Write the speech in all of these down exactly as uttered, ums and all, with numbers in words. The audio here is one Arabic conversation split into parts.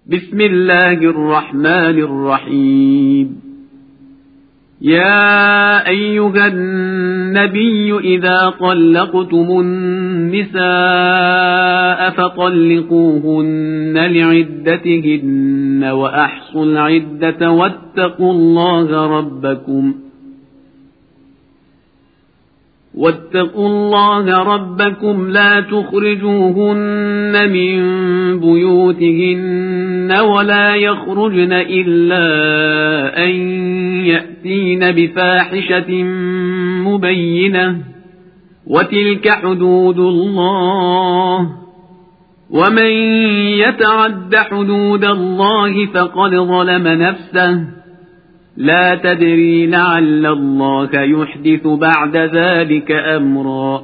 بسم الله الرحمن الرحيم. يا أيها النبي إذا طلقتم النساء فطلقوهن لعدتهن وأحصوا العدة واتقوا الله ربكم واتقوا الله ربكم لا تخرجوهن من بيوتهن ولا يخرجن إلا أن يأتين بفاحشة مبينة وتلك حدود الله ومن يتعد حدود الله فقد ظلم نفسه لا تدري لعل الله يحدث بعد ذلك أمرا.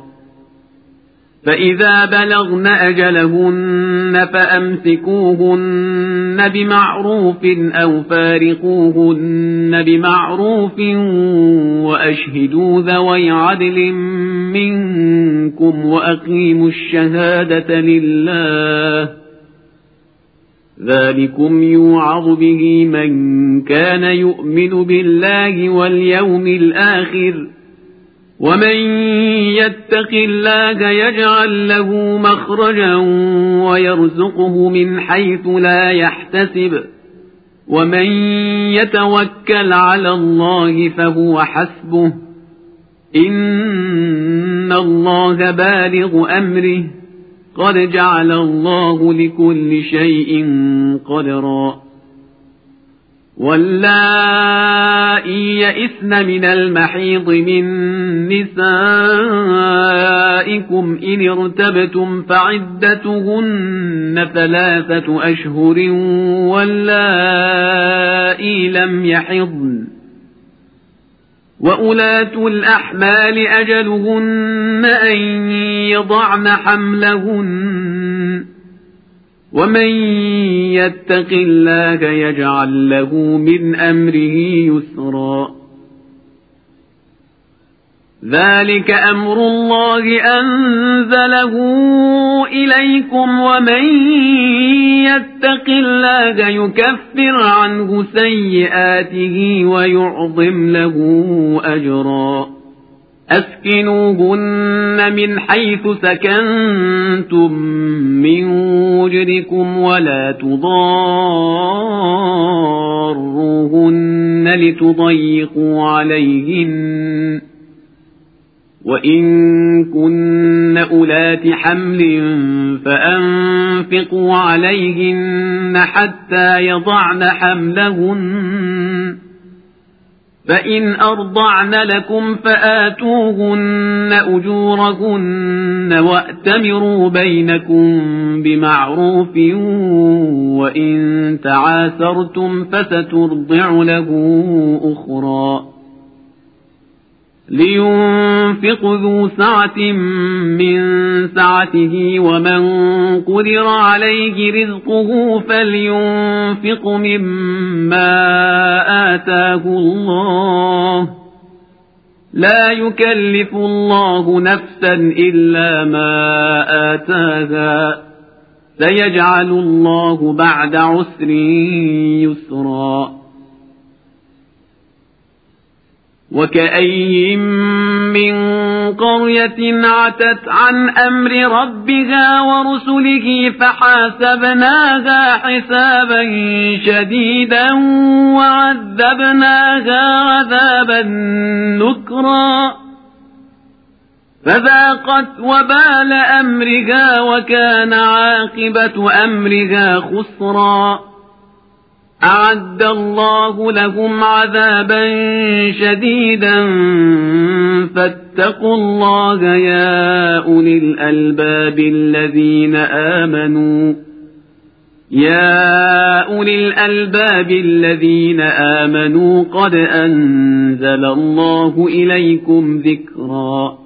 فإذا بلغن أجلهن فأمسكوهن بمعروف أو فارقوهن بمعروف وأشهدوا ذوي عدل منكم وأقيموا الشهادة لله ذلكم يوعظ به من كان يؤمن بالله واليوم الآخر ومن يتق الله يجعل له مخرجا ويرزقه من حيث لا يحتسب ومن يتوكل على الله فهو حسبه إن الله بالغ أمره قد جعل الله لكل شيء قدرا. واللائي يئسن من المحيض من نسائكم إن ارتبتم فعدتهن ثلاثة أشهر واللائي لم يحضن وأولاة الأحمال أجلهن أن يضعن حملهن ومن يتق الله يجعل له من أمره يسرا. ذلك أمر الله أنزله إليكم ومن يتق الله يكفر عنه سيئاته ويعظم له أجرا. أسكنوهن من حيث سكنتم من وجدكم ولا تضاروهن لتضيقوا عليهن وإن كن أولات حمل فأنفقوا عليهن حتى يضعن حملهن فإن أرضعن لكم فآتوهن أجورهن وأتمروا بينكم بمعروف وإن تعاسرتم فسترضع له أخرى. لينفق ذو سعة من سعته ومن قدر عليه رزقه فلينفق مما آتاه الله لا يكلف الله نفسا إلا ما آتاها سيجعل الله بعد عسر يسرا. وكأين من قرية عتت عن أمر ربها ورسله فحاسبناها حسابا شديدا وعذبناها عذابا نكرا فذاقت وبال أمرها وكان عاقبة أمرها خسرا. أعد الله لهم عذابا شديدا فاتقوا الله يا أولي الألباب الذين آمنوا يا أولي الألباب الذين آمنوا قد أنزل الله إليكم ذكرا.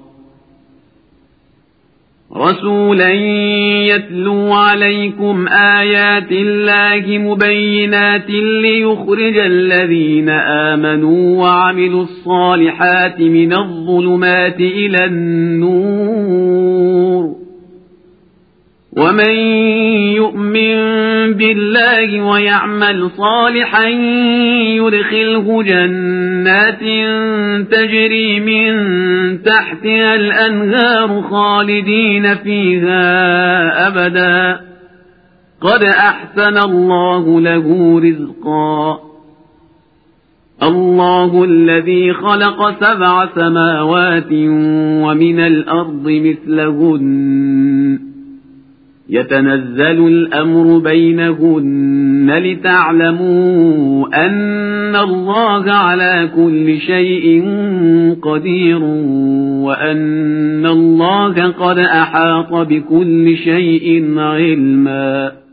رسولا يتلو عليكم آيات الله مبينات ليخرج الذين آمنوا وعملوا الصالحات من الظلمات إلى النور ومن يؤمن بالله ويعمل صالحا يدخله جنات تجري من تحتها الأنهار خالدين فيها أبدا قد أحسن الله له رزقا الله الذي خلق سبع سماوات ومن الأرض مثلهن يتنزل الأمر بينهن لتعلموا أن الله على كل شيء قدير وأن الله قد أحاط بكل شيء علما